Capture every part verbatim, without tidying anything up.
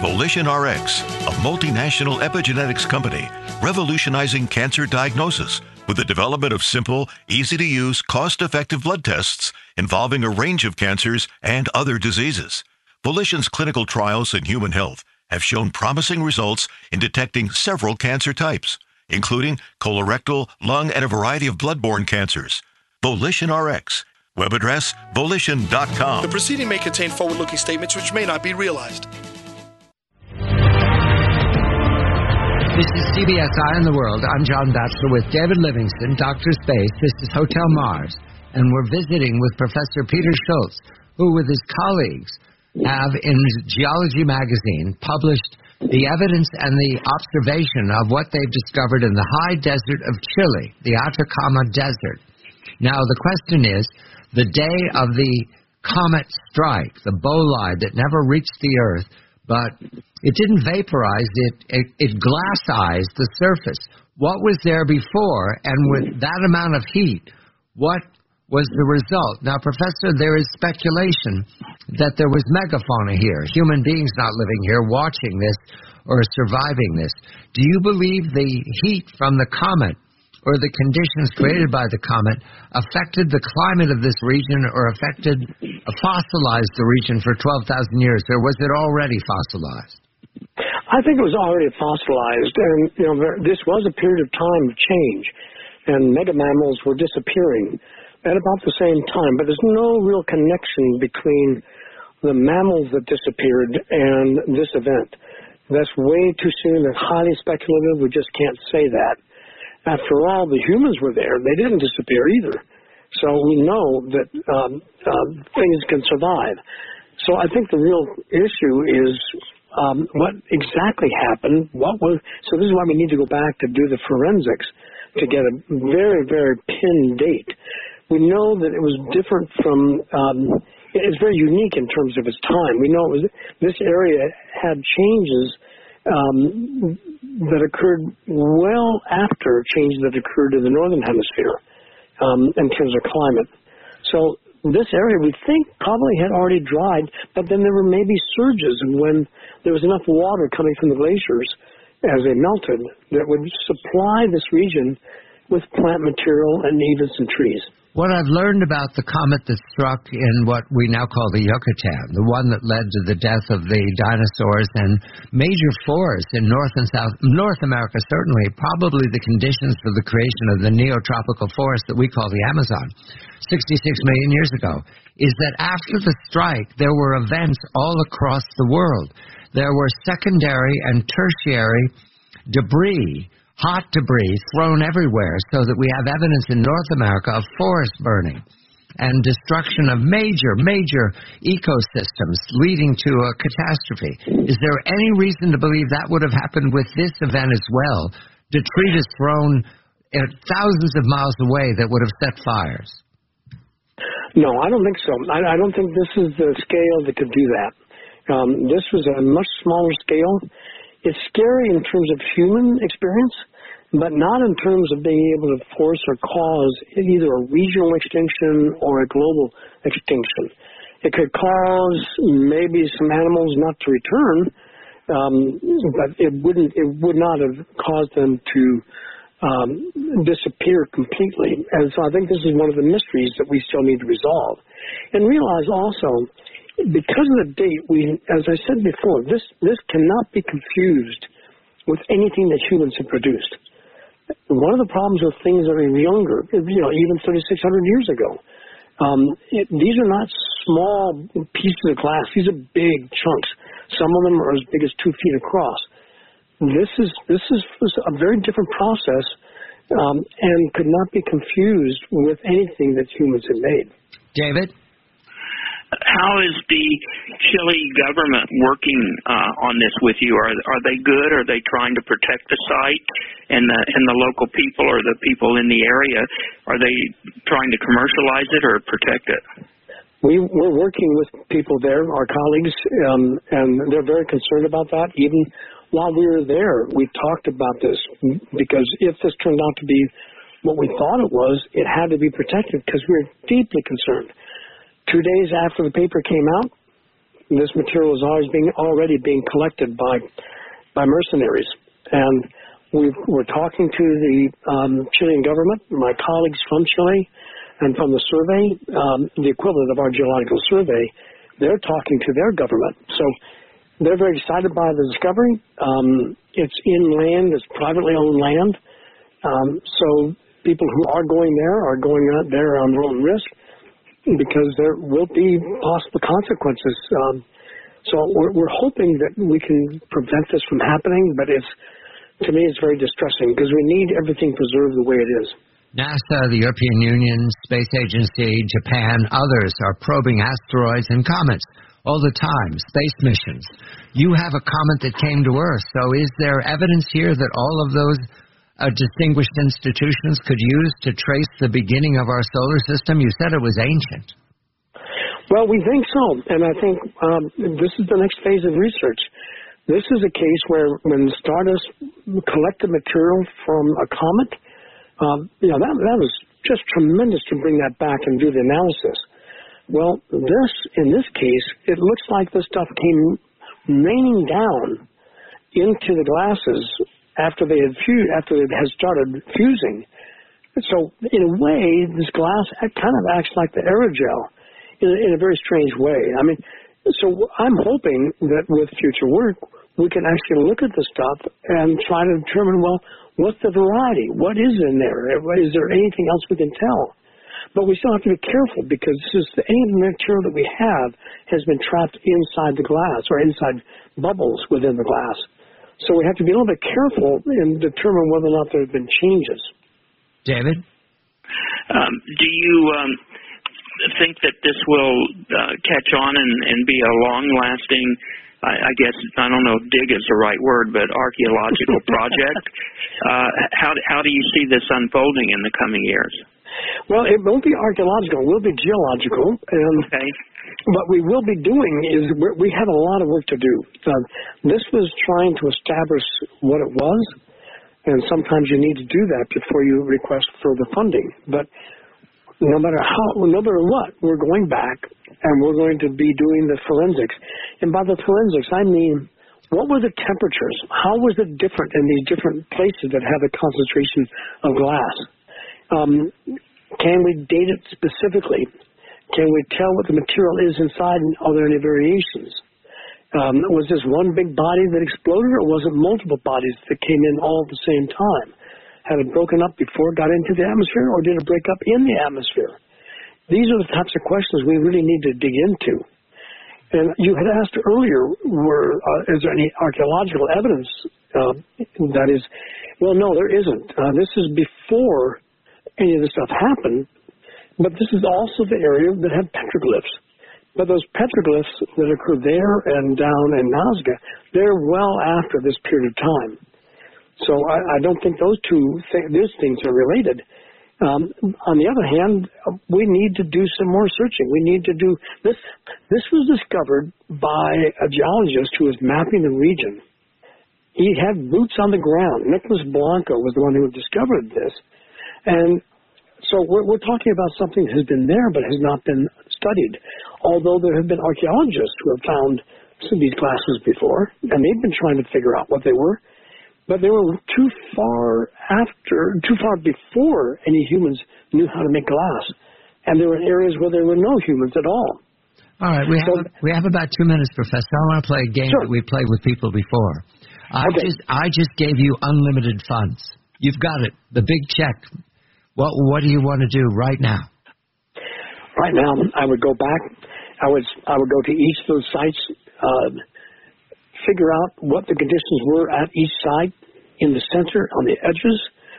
VolitionRx, a multinational epigenetics company revolutionizing cancer diagnosis with the development of simple, easy-to-use, cost-effective blood tests involving a range of cancers and other diseases. Volition's clinical trials in human health have shown promising results in detecting several cancer types, including colorectal, lung, and a variety of blood-borne cancers. VolitionRx. Web address, volition dot com. The proceeding may contain forward-looking statements which may not be realized. This is C B S Eye on the World. I'm John Batchelor with David Livingston, Doctor Space. This is Hotel Mars. And we're visiting with Professor Peter Schultz, who with his colleagues have in Geology magazine published the evidence and the observation of what they've discovered in the high desert of Chile, the Atacama Desert. Now, the question is, the day of the comet strike, the bolide that never reached the Earth, but it didn't vaporize, it, it, it glassized the surface. What was there before, and with that amount of heat, what was the result? Now, Professor, there is speculation that there was megafauna here, human beings not living here watching this or surviving this. Do you believe the heat from the comet or the conditions created by the comet affected the climate of this region or affected, uh, fossilized the region for twelve thousand years, or was it already fossilized? I think it was already fossilized, and you know there, this was a period of time of change, and megamammals were disappearing at about the same time, but there's no real connection between the mammals that disappeared and this event. That's way too soon. That's highly speculative. We just can't say that. After all, the humans were there. They didn't disappear either. So we know that um, uh, things can survive. So I think the real issue is um, what exactly happened. What was? So this is why we need to go back to do the forensics to get a very, very pinned date. We know that it was different from, um, it's very unique in terms of its time. We know it was, this area had changes Um, that occurred well after changes that occurred in the northern hemisphere um, in terms of climate. So this area we think probably had already dried, but then there were maybe surges when there was enough water coming from the glaciers as they melted that would supply this region with plant material and even some trees. What I've learned about the comet that struck in what we now call the Yucatan, the one that led to the death of the dinosaurs and major forests in North and South, North America certainly, probably the conditions for the creation of the neotropical forest that we call the Amazon, sixty-six million years ago, is that after the strike, there were events all across the world. There were secondary and tertiary debris, hot debris thrown everywhere, so that we have evidence in North America of forest burning and destruction of major, major ecosystems leading to a catastrophe. Is there any reason to believe that would have happened with this event as well? Detritus thrown thousands of miles away that would have set fires? No, I don't think so. I, I don't think this is the scale that could do that. Um, this was a much smaller scale. It's scary in terms of human experience, but not in terms of being able to force or cause either a regional extinction or a global extinction. It could cause maybe some animals not to return, um, but it wouldn't. It would not have caused them to um, disappear completely. And so I think this is one of the mysteries that we still need to resolve. And realize also, because of the date, we, as I said before, this, this cannot be confused with anything that humans have produced. One of the problems with things that are younger, you know, even thirty-six hundred years ago, um, it, these are not small pieces of glass. These are big chunks. Some of them are as big as two feet across. This is this is a very different process um, and could not be confused with anything that humans have made. David? How is the Chile government working uh, on this with you? Are are they good? Are they trying to protect the site and the and the local people or the people in the area? Are they trying to commercialize it or protect it? We, we're working with people there, our colleagues, um, and they're very concerned about that. Even while we were there, we talked about this because if this turned out to be what we thought it was, it had to be protected because we were deeply concerned. Two days after the paper came out, this material is always being already being collected by by mercenaries. And we've, we're talking to the um, Chilean government, my colleagues from Chile, and from the survey, um, the equivalent of our geological survey, they're talking to their government. So they're very excited by the discovery. Um, it's inland, it's privately owned land. Um, so people who are going there are going out there on their own risk because there will be possible consequences. Um, so we're, we're hoping that we can prevent this from happening, but it's, to me, it's very distressing because we need everything preserved the way it is. NASA, the European Union, Space Agency, Japan, others are probing asteroids and comets all the time, space missions. You have a comet that came to Earth, so is there evidence here that all of those uh, distinguished institutions could use to trace the beginning of our solar system? You said it was ancient. Well, we think so, and I think um, this is the next phase of research. This is a case where when Stardust collected material from a comet, Um, you know, that, that was just tremendous to bring that back and do the analysis. Well, this, in this case, it looks like the stuff came raining down into the glasses after they had fused, after it had started fusing. So, in a way, this glass kind of acts like the aerogel in a, in a very strange way. I mean, so I'm hoping that with future work, we can actually look at the stuff and try to determine, well, what's the variety? What is in there? Is there anything else we can tell? But we still have to be careful because this is, any material that we have has been trapped inside the glass or inside bubbles within the glass. So we have to be a little bit careful and determine whether or not there have been changes. David? Um, do you um, think that this will uh, catch on and, and be a long-lasting, I, I guess, I don't know if dig is the right word, but archaeological project? Uh, how, how do you see this unfolding in the coming years? Well, it won't be archaeological. It will be geological. And okay. What we will be doing is we're, we have a lot of work to do. Uh, this was trying to establish what it was, and sometimes you need to do that before you request further funding. But no matter how, no matter what, we're going back and we're going to be doing the forensics. And by the forensics, I mean, what were the temperatures? How was it different in these different places that have a concentration of glass? Um, can we date it specifically? Can we tell what the material is inside, and are there any variations? Um, was this one big body that exploded, or was it multiple bodies that came in all at the same time? Had it broken up before it got into the atmosphere, or did it break up in the atmosphere? These are the types of questions we really need to dig into. And you had asked earlier, were, uh, is there any archaeological evidence uh, that is, well, no, there isn't. Uh, this is before any of this stuff happened, but this is also the area that had petroglyphs. But those petroglyphs that occur there and down in Nazca, they're well after this period of time. So I, I don't think those two th- those things are related. Um, on the other hand, we need to do some more searching. We need to do this. This was discovered by a geologist who was mapping the region. He had boots on the ground. Nicholas Blanco was the one who discovered this. And so we're, we're talking about something that has been there but has not been studied. Although there have been archaeologists who have found some of these glasses before, and they've been trying to figure out what they were. But they were too far after, too far before any humans knew how to make glass. And there were areas where there were no humans at all. All right, we so, have we have about two minutes, Professor. I want to play a game sure. that we played with people before. I okay. just I just gave you unlimited funds. You've got it, the big check. What what do you want to do right now? Right now, I would go back. I would I would go to each of those sites. Uh, figure out what the conditions were at each site, in the center, on the edges.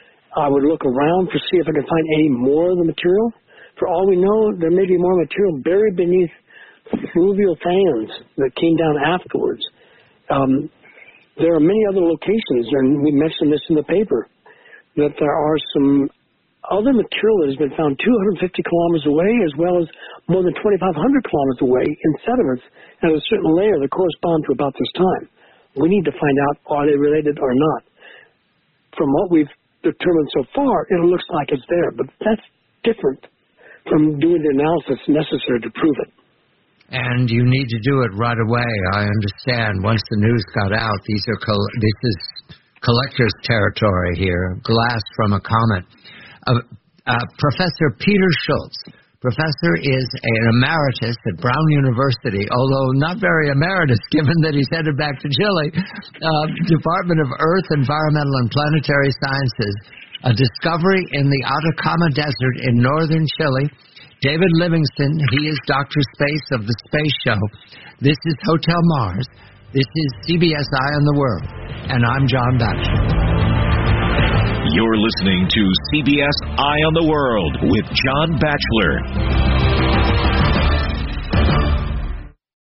I would look around to see if I could find any more of the material. For all we know, there may be more material buried beneath fluvial fans that came down afterwards. Um, there are many other locations, and we mentioned this in the paper, that there are some other material that has been found two hundred fifty kilometers away, as well as more than twenty-five hundred kilometers away in sediments at a certain layer that correspond to about this time. We need to find out, are they related or not? From what we've determined so far, it looks like it's there, but that's different from doing the analysis necessary to prove it. and you need to do it right away. I understand. Once the news got out, these are col- this is collector's territory here. Glass from a comet. Uh, uh, Professor Peter Schultz. Professor is an emeritus at Brown University, although not very emeritus given that he's headed back to Chile. Uh, Department of Earth, Environmental and Planetary Sciences. A discovery in the Atacama Desert in northern Chile. David Livingston, he is Doctor Space of the Space Show. This is Hotel Mars. This is C B S Eye on the World. And I'm John Batchelor. You're listening to C B S Eye on the World with John Batchelor.